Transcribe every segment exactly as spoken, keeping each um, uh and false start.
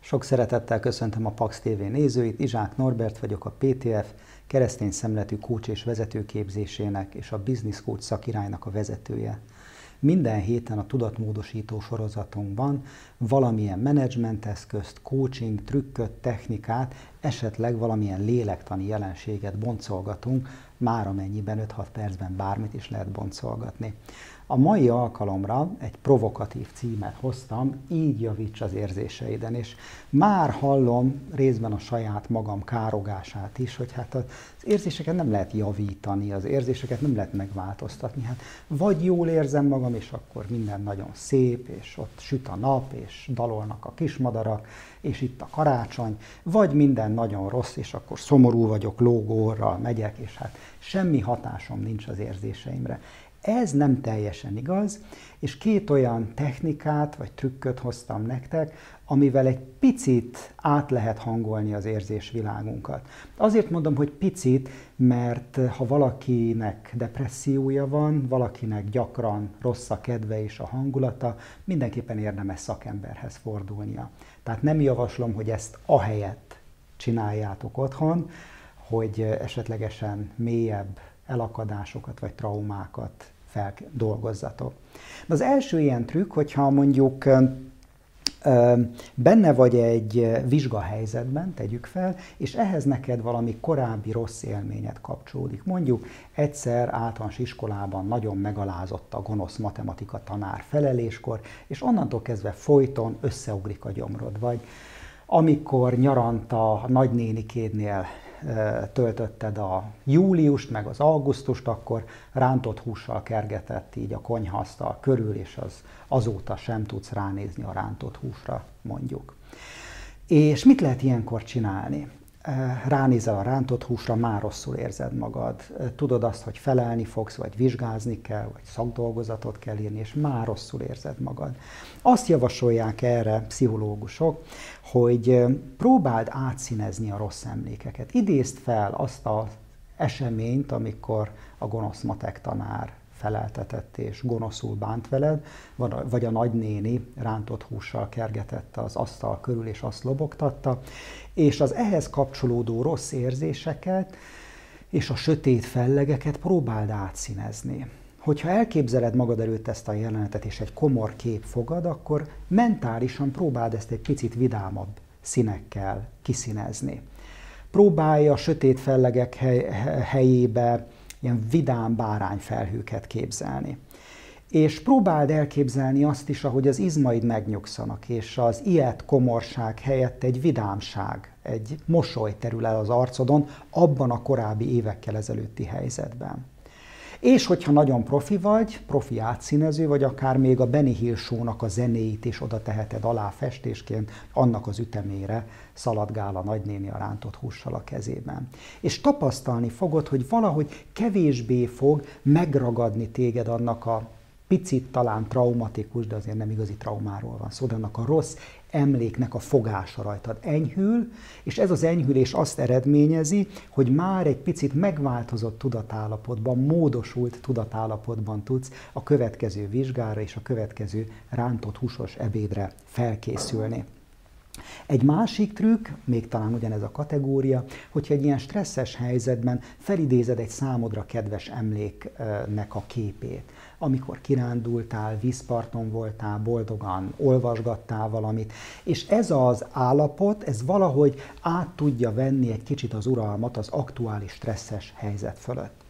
Sok szeretettel köszöntöm a Pax té vé nézőit, Izsák Norbert vagyok, a pé té ef keresztény szemletű coach és vezetőképzésének és a Business Coach szakiránynak a vezetője. Minden héten a tudatmódosító sorozatunkban valamilyen menedzsmenteszközt, coaching, trükköt, technikát, esetleg valamilyen lélektani jelenséget boncolgatunk, már amennyiben öt-hat percben bármit is lehet boncolgatni. A mai alkalomra egy provokatív címet hoztam, így javíts az érzéseiden, és már hallom részben a saját magam károgását is, hogy hát az érzéseket nem lehet javítani, az érzéseket nem lehet megváltoztatni. Hát vagy jól érzem magam, és akkor minden nagyon szép, és ott süt a nap, és dalolnak a kismadarak, és itt a karácsony, vagy minden nagyon rossz, és akkor szomorú vagyok, lógórral megyek, és hát semmi hatásom nincs az érzéseimre. Ez nem teljesen igaz, és két olyan technikát vagy trükköt hoztam nektek, amivel egy picit át lehet hangolni az érzésvilágunkat. Azért mondom, hogy picit, mert ha valakinek depressziója van, valakinek gyakran rossz a kedve és a hangulata, mindenképpen érdemes szakemberhez fordulnia. Tehát nem javaslom, hogy ezt ahelyett csináljátok otthon, hogy esetlegesen mélyebb elakadásokat vagy traumákat feldolgozzatok. Az első ilyen trükk, hogyha mondjuk benne vagy egy vizsgahelyzetben, tegyük fel, és ehhez neked valami korábbi rossz élményed kapcsolódik. Mondjuk egyszer általános iskolában nagyon megalázott a gonosz matematika tanár feleléskor, és onnantól kezdve folyton összeugrik a gyomrod. Vagy amikor nyarant a nagynénikédnél töltötted a júliust, meg az augusztust, akkor rántott hússal kergetett így a konyhaasztal körül, és az azóta sem tudsz ránézni a rántott húsra, mondjuk. És mit lehet ilyenkor csinálni? Ránézel a rántott húsra, már rosszul érzed magad. Tudod azt, hogy felelni fogsz, vagy vizsgázni kell, vagy szakdolgozatot kell írni, és már rosszul érzed magad. Azt javasolják erre pszichológusok, hogy próbáld átszínezni a rossz emlékeket. Idézd fel azt az eseményt, amikor a gonosz matek tanár feleltetett és gonoszul bánt veled, vagy a nagynéni rántott hússal kergetette az asztal körül és azt lobogtatta, és az ehhez kapcsolódó rossz érzéseket és a sötét fellegeket próbáld átszínezni. Hogyha elképzeled magad előtt ezt a jelenetet, és egy komor kép fogad, akkor mentálisan próbáld ezt egy picit vidámabb színekkel kiszínezni. Próbálj a sötét fellegek hely, helyébe ilyen vidám bárányfelhőket képzelni. És próbáld elképzelni azt is, ahogy az izmaid megnyugszanak, és az ilyet komorság helyett egy vidámság, egy mosoly terül el az arcodon abban a korábbi évekkel ezelőtti helyzetben. És hogyha nagyon profi vagy, profi átszínező, vagy akár még a Benny Hill Show-nak a zenéit is oda teheted alá festésként, annak az ütemére szaladgál a nagynéni a rántott hússal a kezében. És tapasztalni fogod, hogy valahogy kevésbé fog megragadni téged annak a picit talán traumatikus, de azért nem igazi traumáról van szó, de annak a rossz emléknek a fogása rajtad enyhül, és ez az enyhülés azt eredményezi, hogy már egy picit megváltozott tudatállapotban, módosult tudatállapotban tudsz a következő vizsgára és a következő rántott húsos ebédre felkészülni. Egy másik trükk, még talán ugyanez a kategória, hogyha egy ilyen stresszes helyzetben felidézed egy számodra kedves emléknek a képét. Amikor kirándultál, vízparton voltál, boldogan olvasgattál valamit, és ez az állapot, ez valahogy át tudja venni egy kicsit az uralmat az aktuális stresszes helyzet fölött.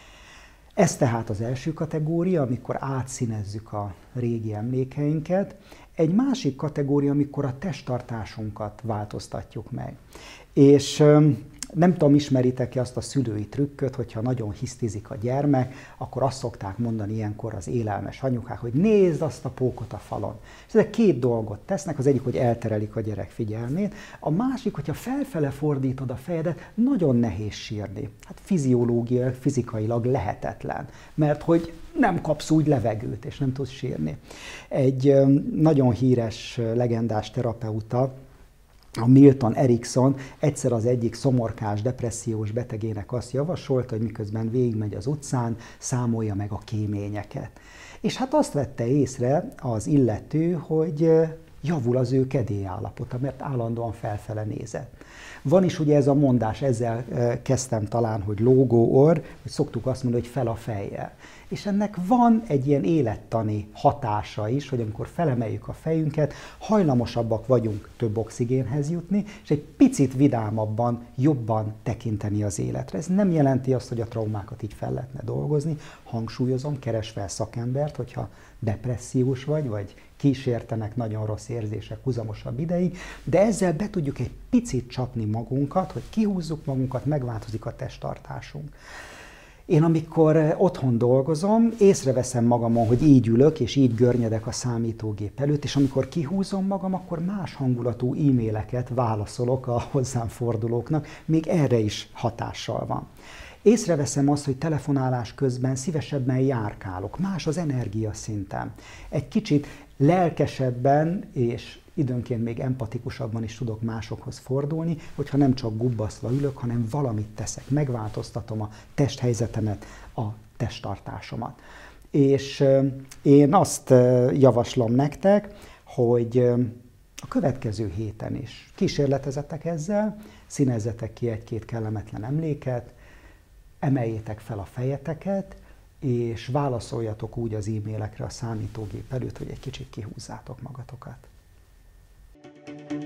Ez tehát az első kategória, amikor átszínezzük a régi emlékeinket. Egy másik kategória, amikor a testtartásunkat változtatjuk meg. És nem tudom, ismeritek-e azt a szülői trükköt, hogyha nagyon hisztizik a gyermek, akkor azt szokták mondani ilyenkor az élelmes anyukák, hogy nézd azt a pókot a falon. És ezek két dolgot tesznek, az egyik, hogy elterelik a gyerek figyelmét, a másik, hogyha felfele fordítod a fejedet, nagyon nehéz sírni. Hát fiziológiailag, fizikailag lehetetlen, mert hogy nem kapsz úgy levegőt, és nem tudsz sírni. Egy nagyon híres, legendás terapeuta, a Milton Erickson egyszer az egyik szomorkás, depressziós betegének azt javasolta, hogy miközben végigmegy az utcán, számolja meg a kéményeket. És hát azt vette észre az illető, hogy javul az ő kedélyállapota, mert állandóan felfele nézett. Van is ugye ez a mondás, ezzel kezdtem talán, hogy lógó orr, hogy szoktuk azt mondani, hogy fel a fejjel. És ennek van egy ilyen élettani hatása is, hogy amikor felemeljük a fejünket, hajlamosabbak vagyunk több oxigénhez jutni, és egy picit vidámabban, jobban tekinteni az életre. Ez nem jelenti azt, hogy a traumákat így fel lehetne dolgozni. Hangsúlyozom, keres fel szakembert, hogyha depressziós vagy, vagy kísértenek nagyon rossz érzések huzamosabb ideig, de ezzel be tudjuk egy picit csapni magunkat, hogy kihúzzuk magunkat, megváltozik a testtartásunk. Én amikor otthon dolgozom, észreveszem magamon, hogy így ülök, és így görnyedek a számítógép előtt, és amikor kihúzom magam, akkor más hangulatú e-maileket válaszolok a hozzám fordulóknak, még erre is hatással van. Észreveszem azt, hogy telefonálás közben szívesebben járkálok, más az energiaszintem. Egy kicsit lelkesebben és időnként még empatikusabban is tudok másokhoz fordulni, hogyha nem csak gubbasztva ülök, hanem valamit teszek, megváltoztatom a testhelyzetemet, a testtartásomat. És én azt javaslom nektek, hogy a következő héten is kísérletezetek ezzel, színezzetek ki egy-két kellemetlen emléket, emeljétek fel a fejeteket, és válaszoljatok úgy az e-mailekre a számítógép előtt, hogy egy kicsit kihúzzátok magatokat.